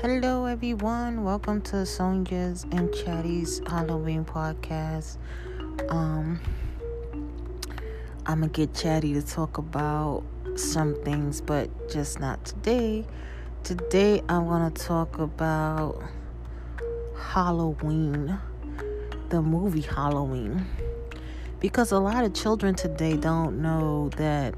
Hello, everyone. Welcome to Sonia's and Chatty's Halloween podcast. I'm gonna get Chatty to talk about some things, but just not today. Today, I'm gonna talk about Halloween, the movie Halloween, because a lot of children today don't know that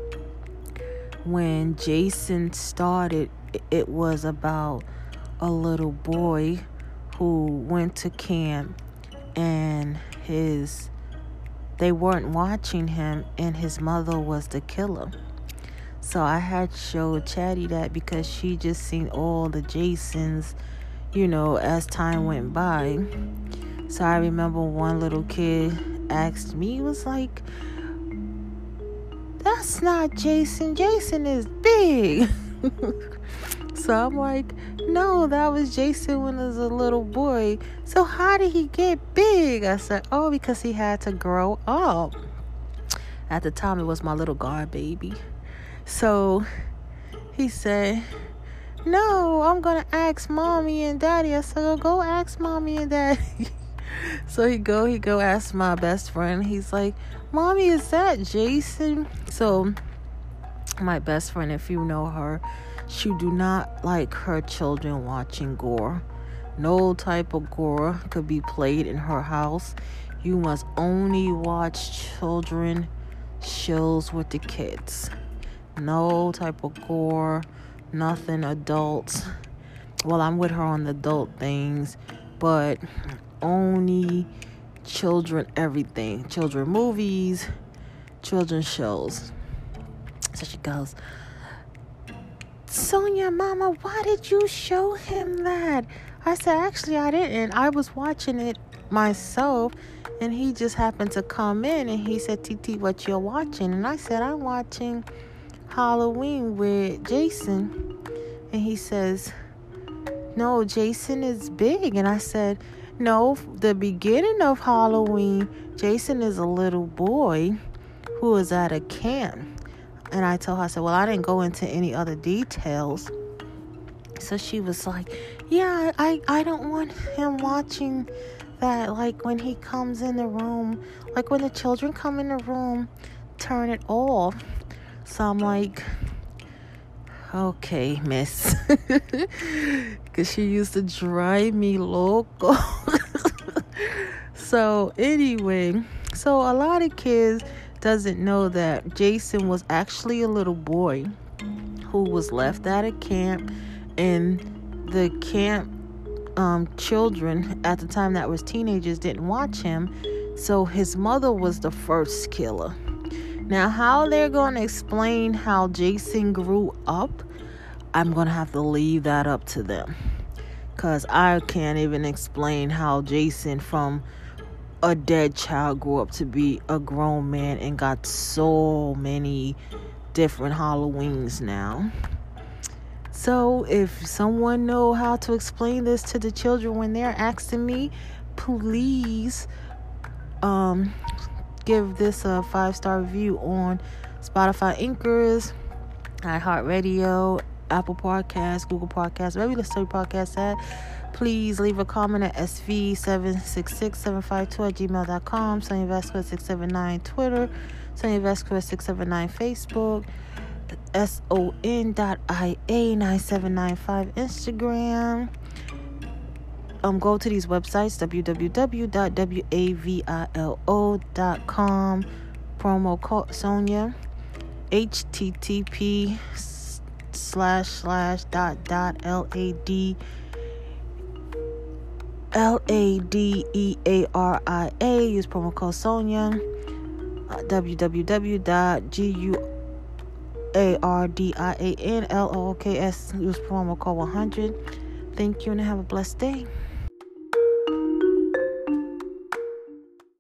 when Jason started, it was about a little boy who went to camp and they weren't watching him and his mother was the killer. So I had showed Chatty that because she just seen all the Jasons, as time went by. So I remember one little kid asked me, he was like, "That's not Jason. Jason is big." So I'm like, "No, that was Jason when he was a little boy. So how did he get big?" I said, "Oh, because he had to grow up." At the time, it was my little god baby. So he said, "No, I'm going to ask mommy and daddy." I said, "Oh, go ask mommy and daddy." So he go ask my best friend. He's like, "Mommy, is that Jason?" So my best friend, if you know her, she do not like her children watching gore. No type of gore could be played in her house. You must only watch children shows with the kids. No type of gore, nothing adults. Well, I'm with her on the adult things, but only children everything. Children movies, children shows. So she goes, "Sonia, Mama, why did you show him that?" I said, "Actually, I didn't. I was watching it myself, and he just happened to come in, and he said, 'Titi, what you're watching?' And I said, 'I'm watching Halloween with Jason.' And he says, 'No, Jason is big.' And I said, 'No, the beginning of Halloween, Jason is a little boy who is at a camp.' And I told her, I said, 'Well, I didn't go into any other details.' So she was like, 'Yeah, I don't want him watching that. Like when he comes in the room, like when the children come in the room, turn it off.' So I'm like, 'Okay, miss.' Because she used to drive me loco. So anyway, so a lot of kids doesn't know that Jason was actually a little boy who was left at a camp, and the camp children at the time that was teenagers didn't watch him, so his mother was the first killer. Now, how they're going to explain how Jason grew up, I'm going to have to leave that up to them, because I can't even explain how Jason from a dead child grew up to be a grown man and got so many different Halloweens now. So if someone know how to explain this to the children when they're asking me, please give this a 5-star review on Spotify, Anchors, iHeartRadio, Apple Podcasts, Google Podcasts, wherever you listen to your podcast at. Please leave a comment at sv766752@gmail.com, Sonia Vasquez 679 Twitter, Sonia Vasquez 679 Facebook, son.ia9795 Instagram. Go to these websites, www.wavilo.com, promo code Sonia, http://.ladearia, use promo code Sonia, www.guardianlooks, use promo code 100. Thank you and have a blessed day.